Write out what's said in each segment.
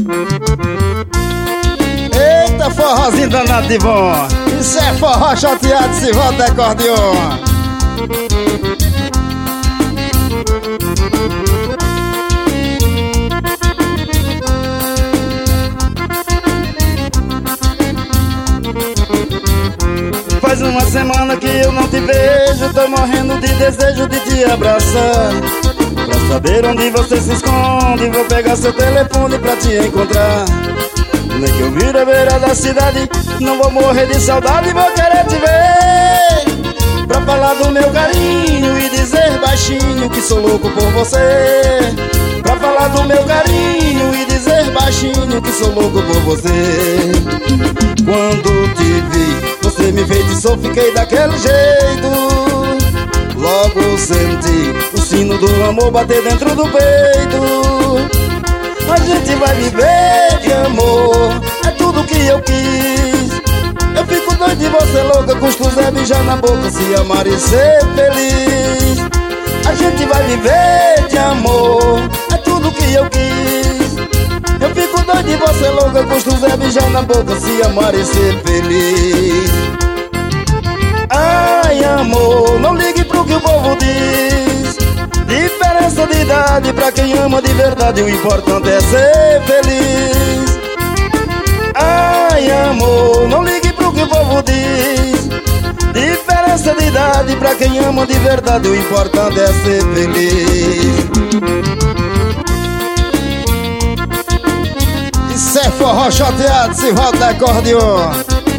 Eita, forrozinho danado de bom. Isso é forró chateado, se volta acordeon. Faz uma semana que eu não te vejo, tô morrendo de desejo de te abraçar. Pra saber onde você se esconde, vou pegar seu telefone pra te encontrar. Nem que eu vire a beira da cidade, não vou morrer de saudade, vou querer te ver. Pra falar do meu carinho e dizer baixinho que sou louco por você. Pra falar do meu carinho e dizer baixinho que sou louco por você. Quando te vi, você me feitiçou, fiquei daquele jeito. Logo senti o sino do amor bater dentro do peito. A gente vai viver de amor, é tudo que eu quis. Eu fico doido de você louca, custo Zé beijar na boca, se amar e ser feliz. A gente vai viver de amor, é tudo que eu quis. Eu fico doido de você louca, custo Zé beijar na boca, se amar e ser feliz. Ai amor, não ligue pro que o povo diz. Diferença de idade pra quem ama de verdade, o importante é ser feliz. Ai amor, não ligue pro que o povo diz. Diferença de idade pra quem ama de verdade, o importante é ser feliz. Isso é forró chateado, se volta acordeon.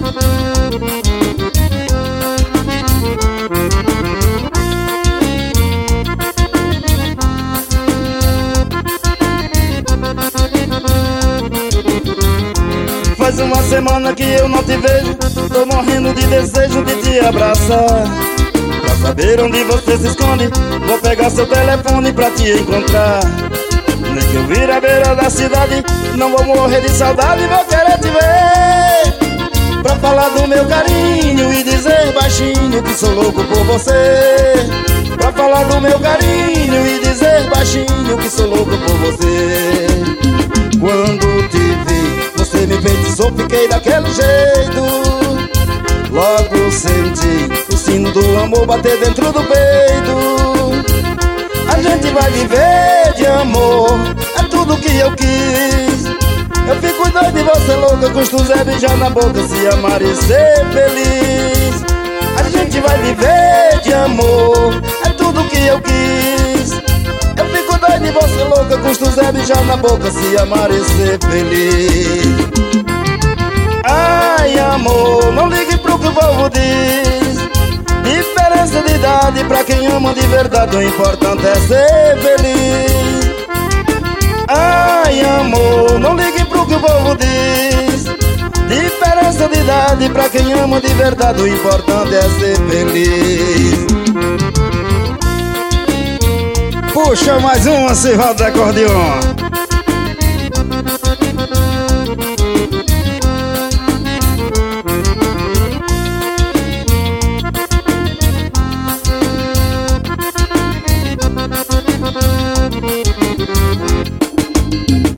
Faz uma semana que eu não te vejo, tô morrendo de desejo de te abraçar. Pra saber onde você se esconde, vou pegar seu telefone pra te encontrar. Nem que eu vire a beira da cidade, não vou morrer de saudade, vou querer te ver. Pra falar do meu carinho e dizer baixinho que sou louco por você. Pra falar do meu carinho e dizer baixinho que sou louco por você. Quando te vi, você me feitiçou, fiquei daquele jeito. Logo senti o sino do amor bater dentro do peito. A gente vai viver de amor, é tudo que eu quis. Eu fico doido de você louca, custo Zé beijar na boca, se amar e ser feliz. A gente vai viver de amor, é tudo que eu quis. Eu fico doido de você louca, custo Zé beijar na boca, se amar e ser feliz. Ai amor, não ligue pro que o povo diz. Diferença de idade pra quem ama de verdade, o importante é ser feliz. Ai amor, não ligue pro que o povo diz. Diferença de idade pra quem ama de verdade, o importante é ser feliz. Puxa mais uma, se volta acordeon.